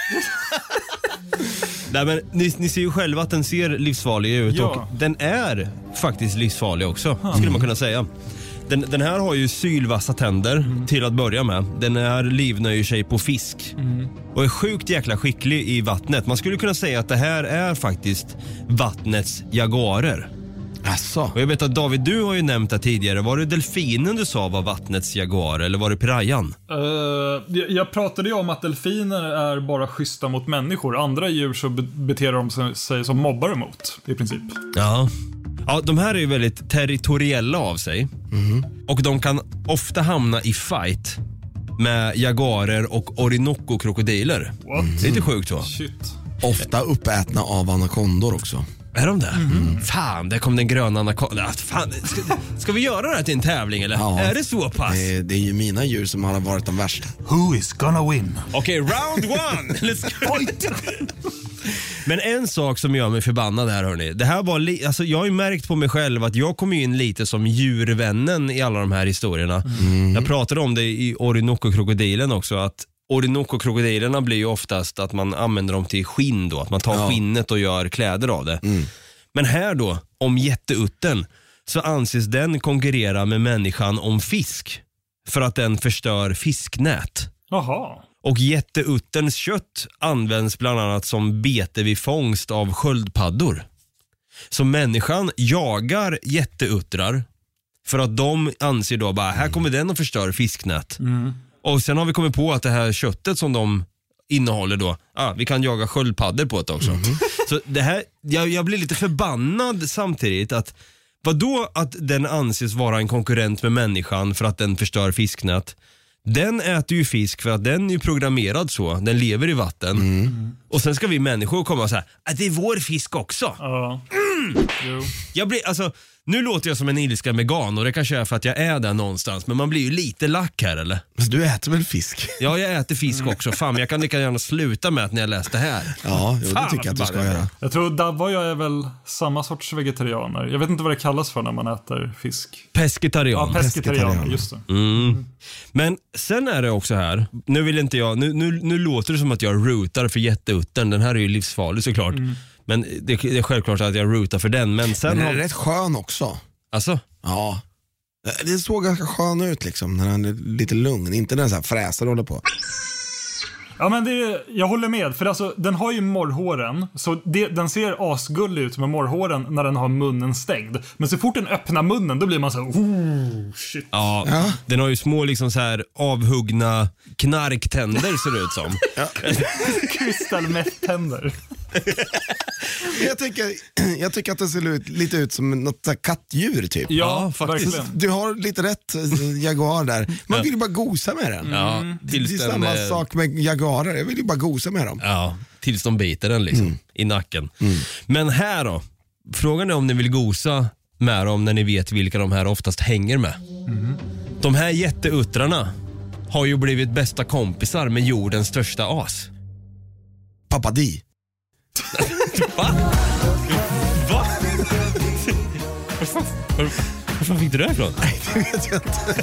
Nej, men ni, ni ser ju själva att den ser livsfarlig ut. Ja. Och den är faktiskt livsfarlig också, mm. skulle man kunna säga. Den, den här har ju sylvassa tänder mm. till att börja med. Den är livnöjer sig på fisk mm. och är sjukt jäkla skicklig i vattnet. Man skulle kunna säga att det här är faktiskt vattnets jaguarer. Asså. Och jag vet att David, du har ju nämnt det tidigare. Var det delfinen du sa var vattnets jaguar eller var det pirayan? Uh, jag, jag pratade ju om att delfiner är bara schyssta mot människor. Andra djur så be- beter de sig, sig som mobbar emot i princip. Ja. Ja, de här är ju väldigt territoriella av sig. Mm. Och de kan ofta hamna i fight med jaguarer och Orinoco-krokodiler. What? Det är inte sjukt va? Shit. Ofta uppätna av anakondor också. Är de där? Mm. Fan, där kom den gröna anakonda. Fan, ska, ska vi göra det här till en tävling eller? Ja, är det så pass? Det, det är ju mina djur som har varit de värsta. Who is gonna win? Okej, okay, round one! Let's go! Men en sak som gör mig förbannad här, hörni. Det här var li- alltså, jag har ju märkt på mig själv att jag kommer in lite som djurvännen i alla de här historierna. Mm. Jag pratade om det i Orinoco-krokodilen också, att Orinoco-krokodilerna blir ju oftast att man använder dem till skinn då, att man tar ja. skinnet och gör kläder av det. Mm. Men här då, om jätteutten, så anses den konkurrera med människan om fisk för att den förstör fisknät. Jaha. Och jätteuttens kött används bland annat som bete vid fångst av sköldpaddor. Så människan jagar jätteuttrar för att de anser då bara, här kommer den att förstöra fisknät. Mm. Och sen har vi kommit på att det här köttet som de innehåller då, ah, vi kan jaga sköldpaddor på det också. Mm. Så det här, jag, jag blir lite förbannad samtidigt att vadå att den anses vara en konkurrent med människan för att den förstör fisknät. Den äter ju fisk för att den är ju programmerad så. Den lever i vatten. Mm. Och sen ska vi människor komma och säga att det är vår fisk också. Ja. Mm. Jo. Jag blir, alltså, nu låter jag som en ilska vegan och det kanske är för att jag är där någonstans. Men man blir ju lite lack här, eller? Men du äter väl fisk? Ja, jag äter fisk också. Fan, jag kan lika gärna sluta med att när jag läste det här. Ja, jo, det tycker jag att du ska göra. Jag tror Dabba och jag är väl samma sorts vegetarianer. Jag vet inte vad det kallas för när man äter fisk. Pescetarian. Ja, pescetarian, just det. Mm. Men sen är det också här, nu vill inte jag, nu, nu, nu låter det som att jag rootar för jätteutten. Den här är ju livsfarlig såklart. Mm. Men det, det är självklart att jag rootar för den. Men sen men den är har... rätt skön också. Alltså? Ja. Det såg ganska skön ut liksom, när han är lite lugn. Inte den så här fräsar håller på. Ja, men det, jag håller med. För alltså, den har ju morrhåren. Så det, den ser asgullig ut med morrhåren när den har munnen stängd. Men så fort den öppnar munnen, då blir man så här, oh, shit. Ja, ja, den har ju små liksom så här avhuggna knarktänder ser det ut som. Kristallmättänder. jag, tycker, jag tycker att det ser ut, lite ut som något så här kattdjur typ. Ja, ja, faktiskt. Du har lite rätt, jaguar där. Man vill ju bara gosa med den. Ja, det är samma den, sak med jaguarer. Jag vill ju bara gosa med dem. Ja, tills de biter den liksom, mm. i nacken. Mm. Men här då, frågan är om ni vill gosa med dem när ni vet vilka de här oftast hänger med. Mm. De här jätteuttrarna har ju blivit bästa kompisar med jordens största as. Pappa Di. Va? Va? Varför fick du det ifrån? Nej, det vet jag inte.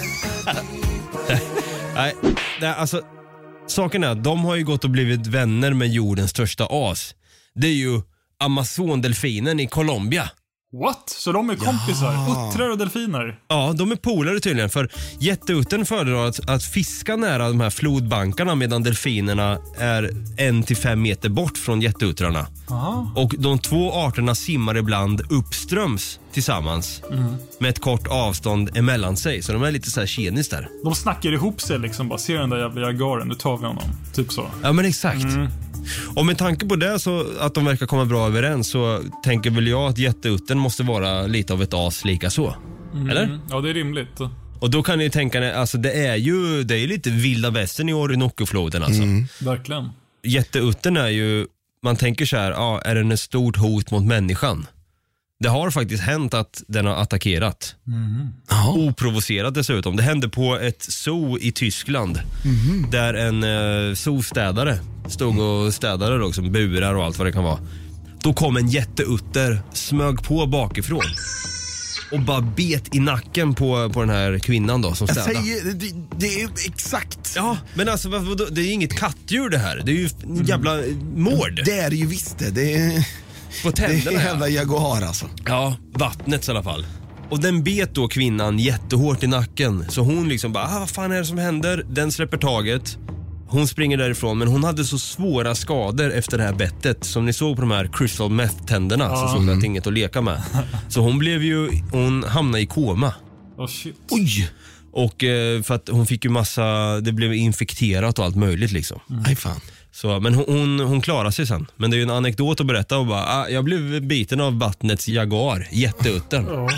Nej, nej, alltså saken är att de har ju gått och blivit vänner med jordens största as. Det är ju Amazondelfinen i Colombia. What? Så de är kompisar? Ja. Uttrar och delfiner? Ja, de är polare tydligen. För jätteutten föredrar att, att fiska nära de här flodbankarna medan delfinerna är en till fem meter bort från jätteuttrarna. Aha. Och de två arterna simmar ibland uppströms tillsammans mm. med ett kort avstånd emellan sig. Så de är lite så här tjenis där. De snackar ihop sig liksom. Bara, ser den där jävla jagaren, nu tar vi honom. Typ så. Ja, men exakt. Mm. Och med tanke på det, så att de verkar komma bra överens, så tänker väl jag att jätteutten måste vara lite av ett as lika så. Mm. Eller? Ja, det är rimligt. Och då kan ni tänka, alltså det är ju det är lite vilda västern i Orinoco-floden alltså. Mm. Verkligen. Jätteutten är ju, man tänker så här, ja, är den ett stort hot mot människan? Det har faktiskt hänt att den har attackerat. Mm. Oprovocerat dessutom. Det hände på ett zoo i Tyskland. Mm. Där en eh, zoostädare stod och städade då, som burar och allt vad det kan vara. Då kom en jätteutter, smög på bakifrån och bara bet i nacken på, på den här kvinnan då som städade. Jag säger, det, det är exakt. Ja, men alltså det är ju inget kattdjur det här. Det är ju en jävla mord. Det är ju visst det. Det är... På tänderna, det är jävla jaguar alltså. Ja, vattnet i alla fall. Och den bet då kvinnan jättehårt i nacken. Så hon liksom bara, ah, vad fan är det som händer? Den släpper taget. Hon springer därifrån, men hon hade så svåra skador efter det här bettet. Som ni såg på de här crystal meth-tänderna, ah. så såg det att inget att leka med. Så hon blev ju, hon hamnade i koma. Oh shit. Oj! Och eh, för att hon fick ju massa, det blev infekterat och allt möjligt liksom. Mm. Aj fan. Så, men hon, hon, hon klarar sig sen. Men det är ju en anekdot att berätta och bara, ah, jag blev biten av vattnets jaguar, jätteutten. Oh,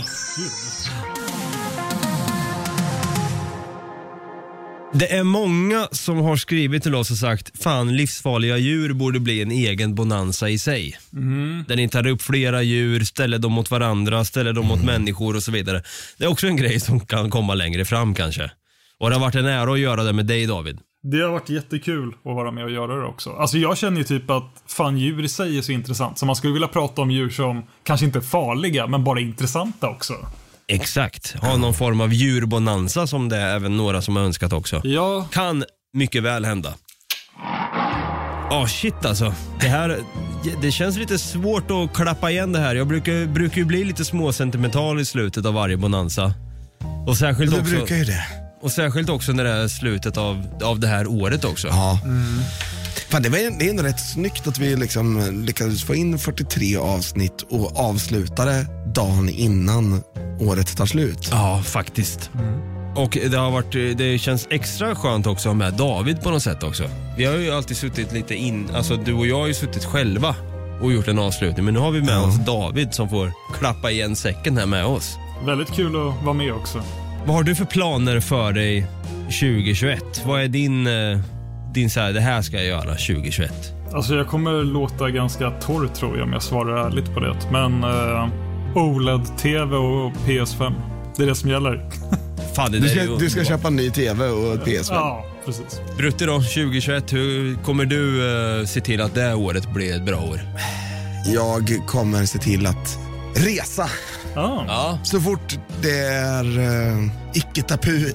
det är många som har skrivit till oss och sagt, fan, livsfarliga djur borde bli en egen bonanza i sig. Mm. Där ni tar upp flera djur, ställer dem mot varandra, ställer dem mot mm. människor och så vidare. Det är också en grej som kan komma längre fram kanske. Och det har varit en ära att göra det med dig, David. Det har varit jättekul att vara med och göra det också. Alltså jag känner ju typ att fan, djur i sig är så intressant. Så man skulle vilja prata om djur som kanske inte är farliga, men bara intressanta också. Exakt. Ha någon form av djurbonanza som det är även några som har önskat också. Ja. Kan mycket väl hända. Ja, oh, shit alltså. Det här, det känns lite svårt att klappa igen det här. Jag brukar, brukar ju bli lite småsentimental i slutet av varje bonanza. Och särskilt Du också, brukar ju det. och särskilt också när det är slutet av, av det här året också. Ja. Mm. Fan, det, var, det är ändå rätt snyggt att vi liksom lyckades få in fyrtiotre avsnitt och avsluta det dagen innan året tar slut. Ja, faktiskt. Mm. Och det har varit, det känns extra skönt också med David på något sätt också. Vi har ju alltid suttit lite in, alltså du och jag har ju suttit själva och gjort en avslutning, men nu har vi med ja. oss David som får klappa igen säcken här med oss. Väldigt kul att vara med också. Vad har du för planer för dig tjugohundratjugoett? Vad är din, din så här, det här ska jag göra tjugohundratjugoett? Alltså jag kommer låta ganska torr tror jag om jag svarar ärligt på det. Men uh, O L E D-T V och P S fem, det är det som gäller. Fan, det du, ska, är du ska köpa en ny tv och P S fem. Ja, precis. Brutti då, tjugohundratjugoett, hur kommer du uh, se till att det här året blir ett bra år? Jag kommer se till att resa. Ah. Ja. Så fort det är uh, icke tabu.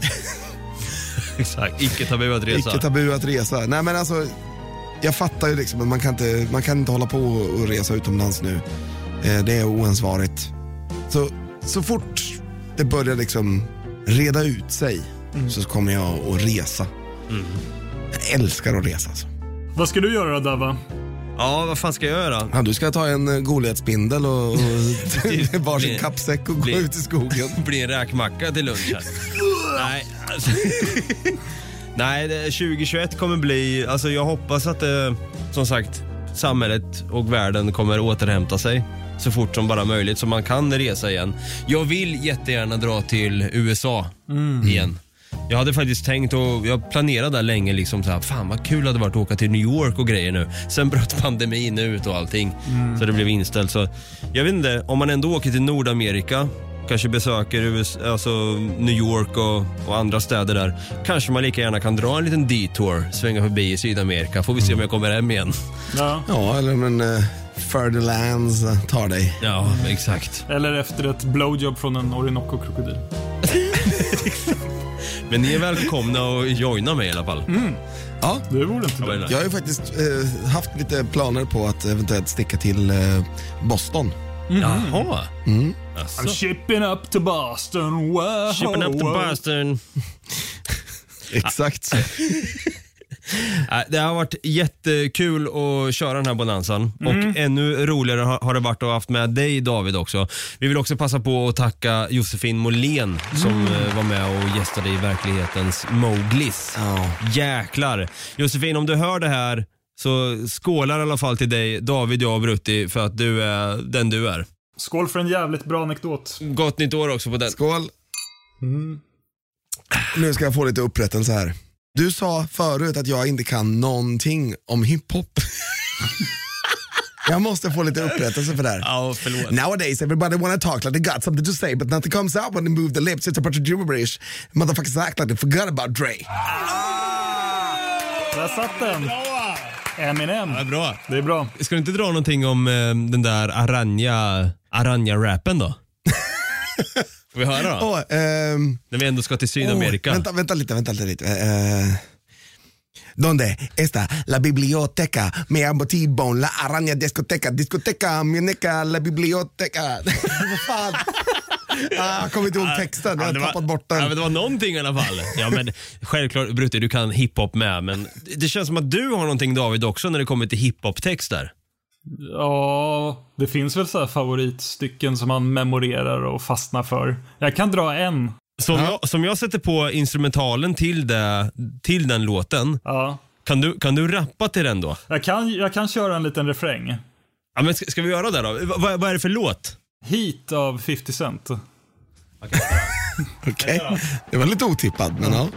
Exakt, icke tabu att resa. Icke tabu att resa. Nej men alltså, jag fattar ju liksom att man kan inte, man kan inte hålla på och resa utomlands nu. Eh, det är oansvarigt. Så, så fort det börjar liksom reda ut sig mm. så kommer jag att resa. Mm. Jag älskar att resa alltså. Vad ska du göra då, Dava? Ja, vad fan ska jag göra? Ja, du ska ta en Goliatspindel och, och varsin kappsäck och bli, gå ut i skogen. Bli en räkmacka till lunch här. Nej, alltså. Nej, tjugohundratjugoett kommer bli, alltså jag hoppas att det, som sagt, samhället och världen kommer återhämta sig så fort som bara möjligt så man kan resa igen. Jag vill jättegärna dra till U S A mm. igen. Jag hade faktiskt tänkt och jag planerade där länge liksom så här, fan vad kul det hade varit att åka till New York och grejer nu. Sen bröt pandemin ut och allting mm. så det blev inställt. Så jag vet inte, om man ändå åker till Nordamerika, kanske besöker U S A, alltså New York och, och andra städer där, kanske man lika gärna kan dra en liten detour, svänga förbi i Sydamerika. Får vi se om jag kommer hem igen. Ja, ja eller men uh, Ferdinands tar dig. Ja, exakt. Eller efter ett blowjob från en Orinoco-krokodil. Men ni är välkomna att joina mig i alla fall. Mm. Ja, det vore inte det. Jag har ju faktiskt eh, haft lite planer på att eventuellt sticka till eh, Boston. Mm. Jaha. Mm. I'm shipping up to Boston. Wow. Shipping up to Boston. Exakt. Det har varit jättekul att köra den här bonanzan. Mm. Och ännu roligare har det varit att ha haft med dig, David, också. Vi vill också passa på att tacka Josefin Måhlén som mm. var med och gästade i verklighetens Mowglis. Ja. Jäklar. Josefin, om du hör det här så skålar i alla fall till dig, David, jag och Brutti, för att du är den du är. Skål för en jävligt bra anekdot. Gott nytt år också på den. Skål. Mm. Nu ska jag få lite upprättelse här. Du sa förut att jag inte kan någonting om hiphop. Jag måste få lite upprättelse för det här. Ja, förlåt. Nowadays everybody wanna talk like they got something to say, but nothing comes out when they move the lips. It's a bunch of gibberish. Motherfuckers act like they forgot about Dre. Där satt den. Eminem. Ja, bra. Det är bra. Ska du inte dra någonting om eh, den där Aranya Aranya-rappen då? Får vi höra då? Oh, um, När vi ändå ska till Sydamerika. Oh, vänta, vänta lite, vänta lite. Uh, Donde está la biblioteca? Me amo T-bone, la araña discoteca, discoteca, muñeca, la biblioteca. Vad fan? Ah, jag kommer inte ihåg texten, jag har ja, tappat bort den. Ja, men det var någonting i alla fall. Ja, men självklart, Brutti, du kan hiphop med, men det känns som att du har någonting, David, också när det kommer till hiphop-text där. Ja, det finns väl så här favoritstycken som man memorerar och fastnar för. Jag kan dra en. Som, ja. jag, som jag sätter på instrumentalen till, det, till den låten. Ja. Kan du, kan du rappa till den då? Jag kan, jag kan köra en liten refräng. Ja, men ska, ska vi göra det då? V- vad är det för låt? Heat av fifty Cent. Okej, okay. Okay. Det var lite otippat, men ja.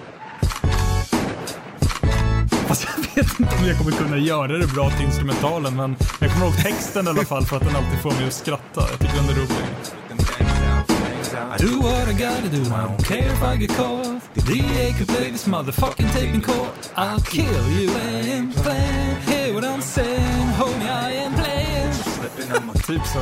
Fast jag vet inte om jag kommer kunna göra det bra till instrumentalen, men jag kommer ihåg texten i alla fall för att den alltid får mig att skratta. Jag tycker den är rolig. I do what I gotta do, I don't care if I get caught. The D A could play this motherfucking tape in court. I'll kill you and play. Hear what I'm saying, homie, I am playing. Typ så.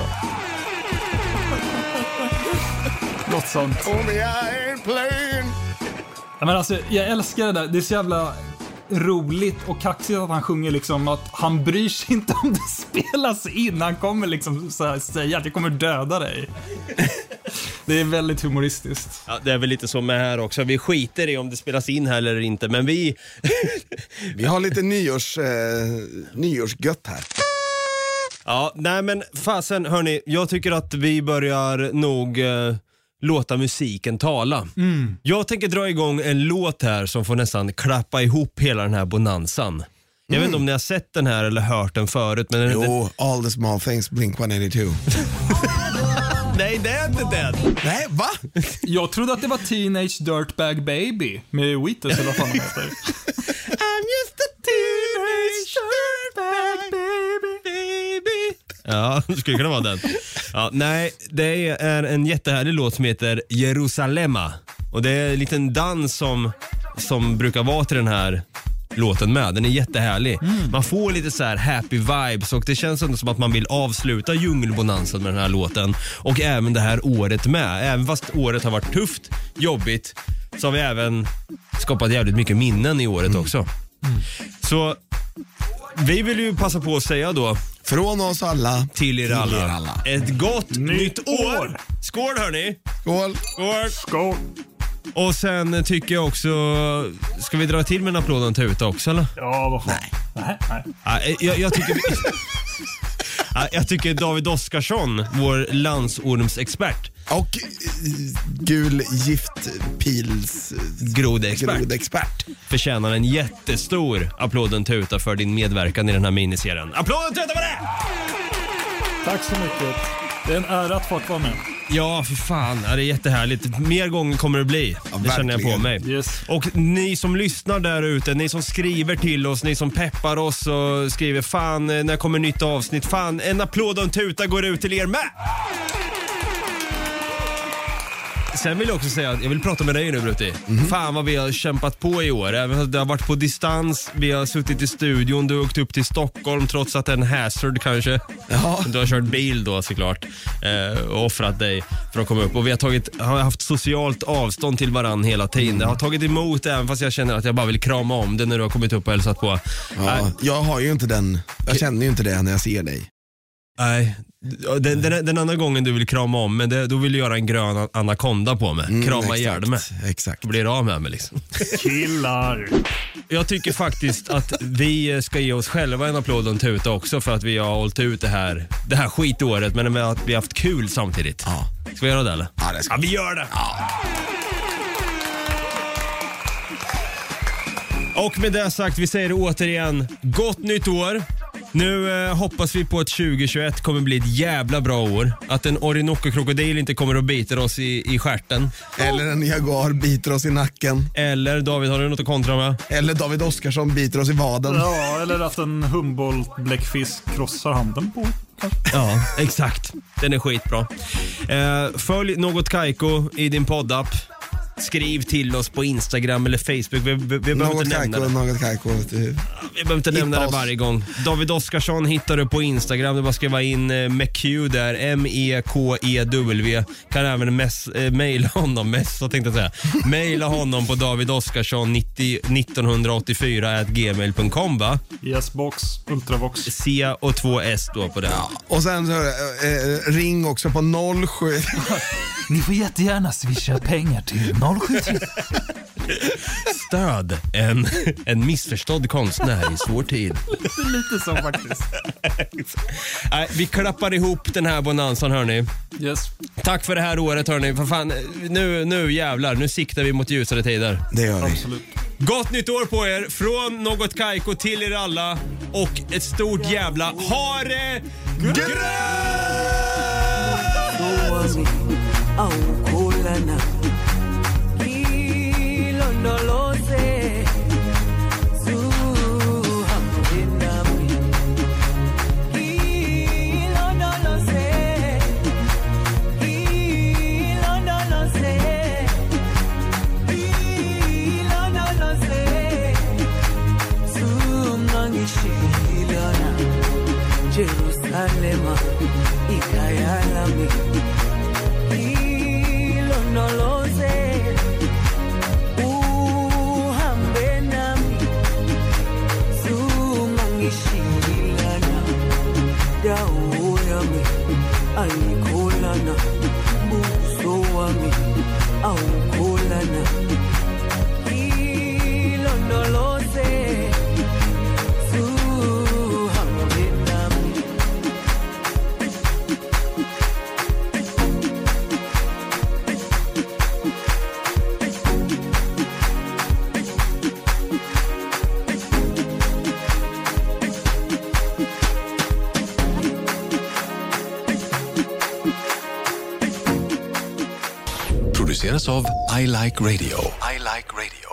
Något sånt. Homie, I ain't playing. Ja, men alltså, jag älskar det där. Det är så jävla roligt och kaxigt att han sjunger liksom att han bryr sig inte om det spelas in. Han kommer liksom så här säga att jag kommer döda dig. Det är väldigt humoristiskt. Ja, det är väl lite så med här också. Vi skiter i om det spelas in här eller inte, men vi... Vi har lite nyårs, eh, nyårsgött här. Ja, nej men fasen, hörni, jag tycker att vi börjar nog eh, låta musiken tala. Mm. Jag tänker dra igång en låt här som får nästan klappa ihop hela den här bonanzan. Jag mm. vet inte om ni har sett den här eller hört den förut, men den jo, heter... All the small things, Blink one eighty-two. Nej, det är inte den. Nej, va? Jag trodde att det var Teenage Dirtbag Baby med Wheatus eller vad fan han heter. I'm just a teenage dirtbag baby, baby. Ja, det skulle kunna vara den. Ja, nej, det är en jättehärlig låt som heter Jerusalema. Och det är en liten dans som, som brukar vara till den här låten med. Den är jättehärlig. Mm. Man får lite så här happy vibes och det känns ändå som att man vill avsluta djungelbonansen med den här låten. Och även det här året med. Även fast året har varit tufft, jobbigt, så har vi även skapat jävligt mycket minnen i året mm. också. Mm. Så vi vill ju passa på att säga då från oss alla till er, till alla. er alla. Ett gott nytt, nytt år. år. Skål hörni. Skål. Skål. Skål. Och sen tycker jag också, ska vi dra till med en applåd och en tuta också eller? Ja, vad fan. Nej. Nej, nej. Jag, jag tycker jag tycker David Oskarsson, vår landsormsexpert och gul giftpils grodexpert. grodexpert förtjänar en jättestor applåd och en tuta för din medverkan i den här miniserien. Applåd och en tuta för det! Tack så mycket. Det är en ära att få vara med. Ja, för fan. Ja, det är jättehärligt. Mer gånger kommer det bli. Ja, det känner jag på mig. Yes. Och ni som lyssnar där ute, ni som skriver till oss, ni som peppar oss och skriver fan, när kommer nytt avsnitt? Fan, en applåd och en tuta går ut till er med! Sen vill jag också säga att jag vill prata med dig nu, Brutti. Mm-hmm. Fan vad vi har kämpat på i år. Även det har varit på distans. Vi har suttit i studion. Du har åkt upp till Stockholm trots att det är en hazard kanske. Ja. Du har kört bil då såklart. Eh, och offrat dig för att komma upp. Och vi har, tagit, har haft socialt avstånd till varann hela tiden. Mm. Jag har tagit emot även fast jag känner att jag bara vill krama om det när du har kommit upp och hälsat på. Ja, äh, jag har ju inte den. Jag känner ju inte det när jag ser dig. Nej, den, den, den andra gången du vill krama om, men det, då vill du göra en grön anakonda på mig. Mm, krama ihjäl mig. Exakt. Då blir det av med mig liksom. Killar. Jag tycker faktiskt att vi ska ge oss själva en applåd och en tuta också för att vi har hållit ut det här, det här skitåret, men med att vi har haft kul samtidigt. Ja. Ska vi göra det eller? Ja, det ska ja, vi gör det. Ja. Och med det sagt, vi säger det återigen. Gott nytt år. Nu eh, hoppas vi på att tjugo tjugoett kommer bli ett jävla bra år. Att en Orinoco-krokodil inte kommer att bita oss i, i stjärten. Eller en jaguar biter oss i nacken. Eller, David, har du något att kontra med? Eller David Oskarsson biter oss i vaden. Ja, eller att en Humboldt-bläckfisk krossar handen på. Ja, exakt. Den är skitbra. Eh, följ Något Kaiko i din poddapp. Skriv till oss på Instagram eller Facebook. Vi, vi, vi behöver inte nämna det. Något Kaiko. Vi behöver inte nämna det varje gång. David Oskarsson hittar du på Instagram. Du bara skriva in eh, McQ där. M E K E W. Kan även mess, eh, mejla honom. Messa tänkte jag säga. Mejla honom på David Oskarsson nittonhundraåttiofyra at gmail punkt com va? Yesbox, Ultravox. C och två S då på det. Ja, och sen så eh, ring också på noll sju. Ni får jättegärna swisha pengar till noll sju tre. Stöd en, en missförstådd konstnär i svår tid. Lite så faktiskt. Nej, vi klappar ihop den här bonansan, hörni. Yes. Tack för det här året, hörni. För fan, nu, nu jävlar, nu siktar vi mot ljusare tider. Det gör vi. Absolut. Gott nytt år på er. Från Något Kaiko till er alla. Och ett stort jävla ha det grönt! Aukulana Kilondolose Suhamuinami Kilondolose Kilondolose Kilondolose ayikholami ilondoloze uhambe nami sungangishilana dawo yami ayikholana buso wami awukholana ilondoloze suhambe nami. Produceras av I Like Radio. I Like Radio.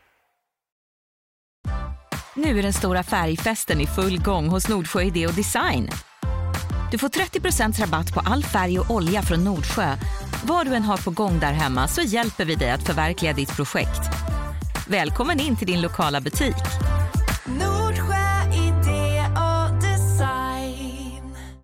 Nu är den stora färgfesten i full gång hos Nordsjö Idé och Design. Du får trettio procent rabatt på all färg och olja från Nordsjö. Vad du än har på gång där hemma så hjälper vi dig att förverkliga ditt projekt. Välkommen in till din lokala butik.